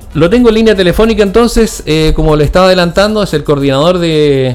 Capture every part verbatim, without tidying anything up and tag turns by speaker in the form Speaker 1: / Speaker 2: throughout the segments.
Speaker 1: Lo tengo en línea telefónica entonces, eh, como le estaba adelantando, es el coordinador de,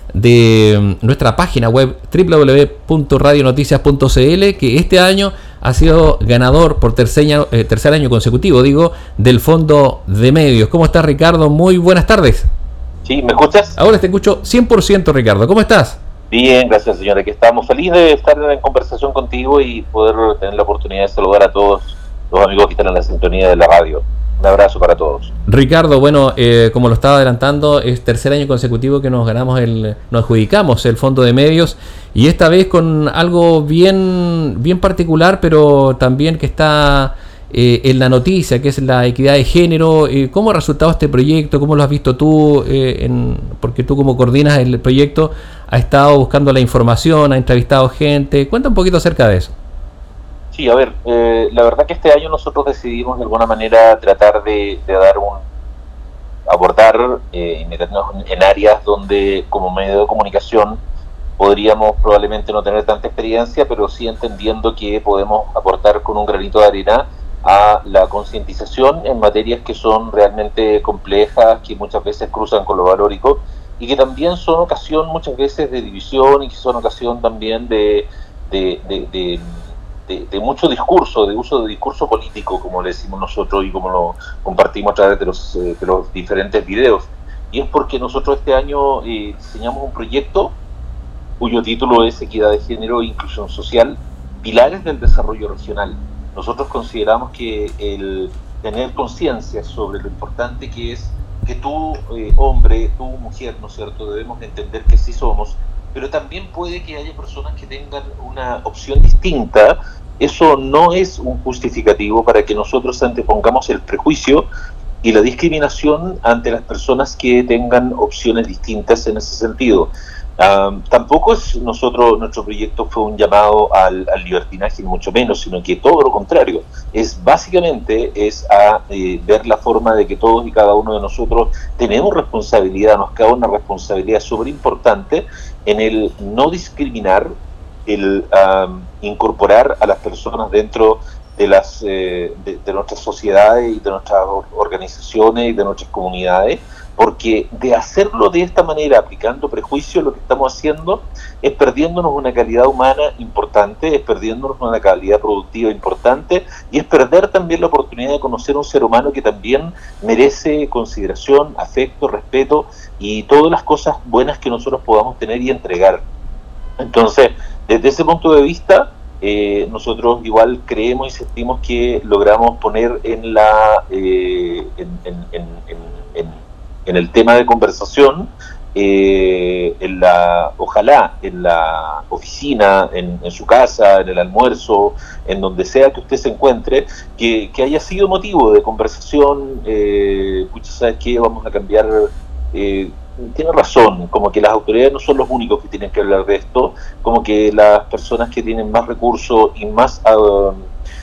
Speaker 1: de nuestra página web doble u doble u doble u punto radio noticias punto c l, que este año ha sido ganador por tercer año, eh, tercer año consecutivo, digo, del Fondo de Medios. ¿Cómo estás, Ricardo? Muy buenas tardes.
Speaker 2: Sí, ¿me escuchas?
Speaker 1: Ahora te escucho cien por ciento, Ricardo. ¿Cómo estás?
Speaker 2: Bien, gracias, señora. Que estamos felices de estar en conversación contigo y poder tener la oportunidad de saludar a todos los amigos que están en la sintonía de la radio. Un abrazo para todos.
Speaker 1: Ricardo, bueno, eh, como lo estaba adelantando, es tercer año consecutivo que nos ganamos el, nos adjudicamos el Fondo de Medios, y esta vez con algo bien, bien particular, pero también que está eh, en la noticia, que es la equidad de género. Eh, ¿Cómo ha resultado este proyecto? ¿Cómo lo has visto tú? Eh, en, porque tú, como coordinas el proyecto, has estado buscando la información, has entrevistado gente. Cuenta un poquito acerca de eso.
Speaker 2: Sí, a ver, eh, la verdad que este año nosotros decidimos de alguna manera tratar de, de dar un abordar eh, y meternos en áreas donde como medio de comunicación podríamos probablemente no tener tanta experiencia, pero sí entendiendo que podemos aportar con un granito de arena a la concientización en materias que son realmente complejas, que muchas veces cruzan con lo valórico y que también son ocasión muchas veces de división y que son ocasión también de, de, de, de De, de mucho discurso, de uso de discurso político, como le decimos nosotros y como lo compartimos a través de los, eh, de los diferentes videos. Y es porque nosotros este año eh, diseñamos un proyecto cuyo título es Equidad de Género e Inclusión Social, Pilares del Desarrollo Regional. Nosotros consideramos que el tener conciencia sobre lo importante que es que tú, eh, hombre, tú, mujer, ¿no es cierto?, debemos entender que sí somos, pero también puede que haya personas que tengan una opción distinta. Eso no es un justificativo para que nosotros antepongamos el prejuicio y la discriminación ante las personas que tengan opciones distintas en ese sentido. Um, tampoco es nosotros, nuestro proyecto fue un llamado al, al libertinaje, ni mucho menos, sino que todo lo contrario. Es básicamente es a eh, ver la forma de que todos y cada uno de nosotros tenemos responsabilidad, nos cabe una responsabilidad súper importante en el no discriminar, el um, incorporar a las personas dentro de las eh, de, de nuestras sociedades y de nuestras organizaciones y de nuestras comunidades, porque de hacerlo de esta manera, aplicando prejuicios, lo que estamos haciendo es perdiéndonos una calidad humana importante, es perdiéndonos una calidad productiva importante, y es perder también la oportunidad de conocer a un ser humano que también merece consideración, afecto, respeto y todas las cosas buenas que nosotros podamos tener y entregar. Entonces, desde ese punto de vista, eh, nosotros igual creemos y sentimos que logramos poner en la eh, en, en, en, en, en en el tema de conversación, eh, en la, ojalá en la oficina, en, en su casa, en el almuerzo, en donde sea que usted se encuentre, que, que haya sido motivo de conversación. Eh, pucha, ¿sabes qué? Vamos a cambiar. Eh, tiene razón, como que las autoridades no son los únicos que tienen que hablar de esto, como que las personas que tienen más recursos y más uh,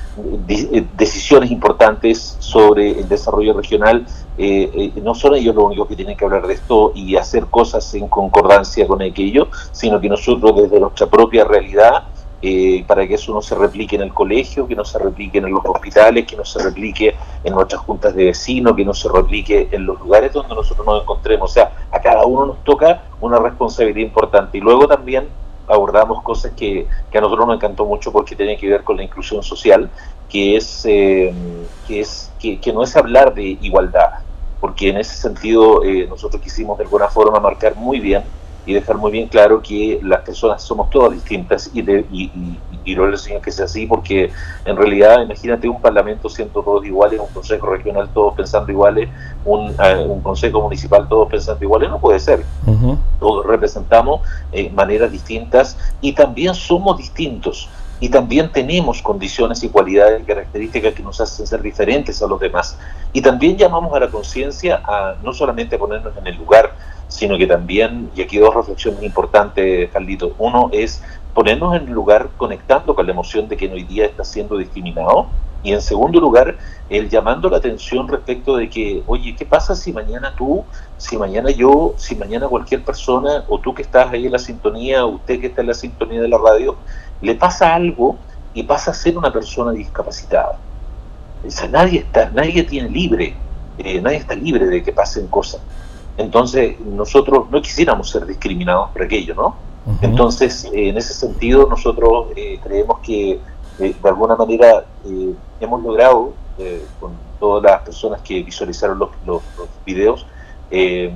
Speaker 2: decisiones importantes sobre el desarrollo regional, eh, eh, no son ellos los únicos que tienen que hablar de esto y hacer cosas en concordancia con aquello, sino que nosotros desde nuestra propia realidad, eh, para que eso no se replique en el colegio, que no se replique en los hospitales, que no se replique en nuestras juntas de vecinos, que no se replique en los lugares donde nosotros nos encontremos. O sea, a cada uno nos toca una responsabilidad importante. Y luego también abordamos cosas que, que a nosotros nos encantó mucho porque tienen que ver con la inclusión social, que es, eh, que, es que, que no es hablar de igualdad, porque en ese sentido eh, nosotros quisimos de alguna forma marcar muy bien y dejar muy bien claro que las personas somos todas distintas y, de, y, y, y lo enseño que sea así, porque en realidad imagínate un parlamento siendo todos iguales, un consejo regional todos pensando iguales, un, uh, un consejo municipal todos pensando iguales, no puede ser. Uh-huh. Todos representamos eh, maneras distintas y también somos distintos. Y también tenemos condiciones y cualidades y características que nos hacen ser diferentes a los demás. Y también llamamos a la conciencia a no solamente ponernos en el lugar, sino que también, y aquí dos reflexiones importantes, Carlito. Uno es ponernos en el lugar conectando con la emoción de que hoy día está siendo discriminado. Y en segundo lugar, el llamando la atención respecto de que, oye, ¿qué pasa si mañana tú, si mañana yo, si mañana cualquier persona, o tú que estás ahí en la sintonía, o usted que está en la sintonía de la radio, le pasa algo y pasa a ser una persona discapacitada? O sea, nadie está, nadie tiene libre. eh, nadie está libre de que pasen cosas. Entonces, nosotros no quisiéramos ser discriminados por aquello, ¿no? Uh-huh. Entonces, eh, en ese sentido, nosotros eh, creemos que eh, de alguna manera eh, hemos logrado, eh, con todas las personas que visualizaron los, los, los videos, eh,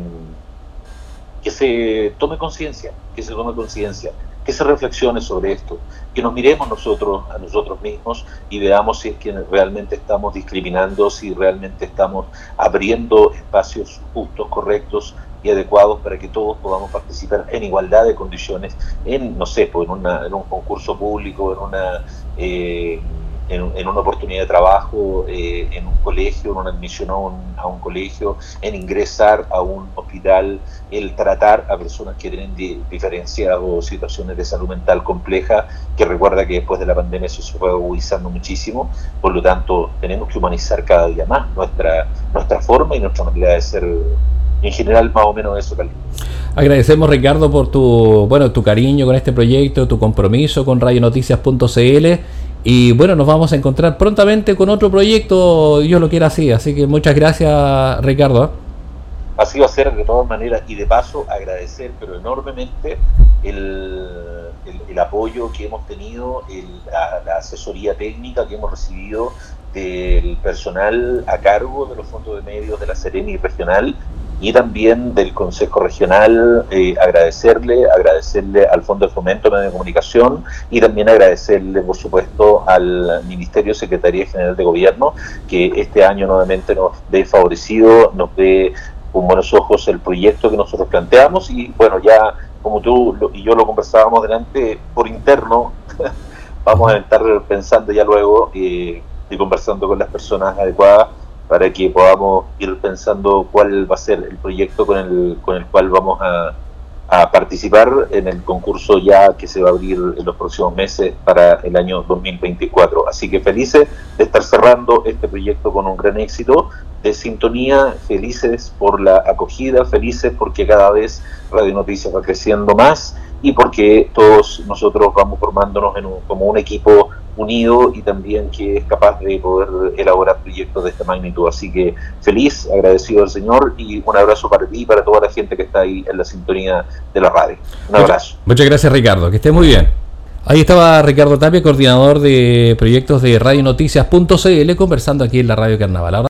Speaker 2: que se tome conciencia, que se tome conciencia, que se reflexione sobre esto, que nos miremos nosotros a nosotros mismos y veamos si es que realmente estamos discriminando, si realmente estamos abriendo espacios justos, correctos y adecuados para que todos podamos participar en igualdad de condiciones en, no sé, pues en, una, en un concurso público, en una, eh, en, en una oportunidad de trabajo, eh, en un colegio, en una admisión a un, a un colegio, en ingresar a un hospital, el tratar a personas que tienen di, diferencias o situaciones de salud mental compleja, que recuerda que después de la pandemia eso se fue agudizando muchísimo. Por lo tanto, tenemos que humanizar cada día más nuestra, nuestra forma y nuestra manera de ser. En general, más o menos eso, Carlos.
Speaker 1: Agradecemos, Ricardo, por tu bueno tu cariño con este proyecto, tu compromiso con radio noticias punto c l, y bueno, nos vamos a encontrar prontamente con otro proyecto, Dios lo quiera así. Así que muchas gracias, Ricardo.
Speaker 2: Así va a ser, de todas maneras, y de paso agradecer, pero enormemente, el, el, el apoyo que hemos tenido, el, la, la asesoría técnica que hemos recibido del personal a cargo de los fondos de medios de la Seremi regional y también del Consejo Regional. Eh, agradecerle, agradecerle al Fondo de Fomento de Medio de Comunicación y también agradecerle, por supuesto, al Ministerio Secretaría General de Gobierno, que este año nuevamente nos ve favorecido, nos ve con buenos ojos el proyecto que nosotros planteamos y bueno, ya como tú lo, y yo lo conversábamos delante por interno, vamos a estar pensando ya luego eh, y conversando con las personas adecuadas para que podamos ir pensando cuál va a ser el proyecto con el, con el cual vamos a, a participar en el concurso ya que se va a abrir en los próximos meses para el año dos mil veinticuatro. Así que felices de estar cerrando este proyecto con un gran éxito de sintonía, felices por la acogida, felices porque cada vez Radio Noticias va creciendo más y porque todos nosotros vamos formándonos en un, como un equipo unido y también que es capaz de poder elaborar proyectos de esta magnitud. Así que feliz, agradecido al Señor y un abrazo para ti y para toda la gente que está ahí en la sintonía de la radio. Un abrazo.
Speaker 1: Muchas, muchas gracias, Ricardo, que esté muy bien. Ahí estaba Ricardo Tapia, coordinador de proyectos de radio noticias punto c l, conversando aquí en la Radio Carnaval. Ahora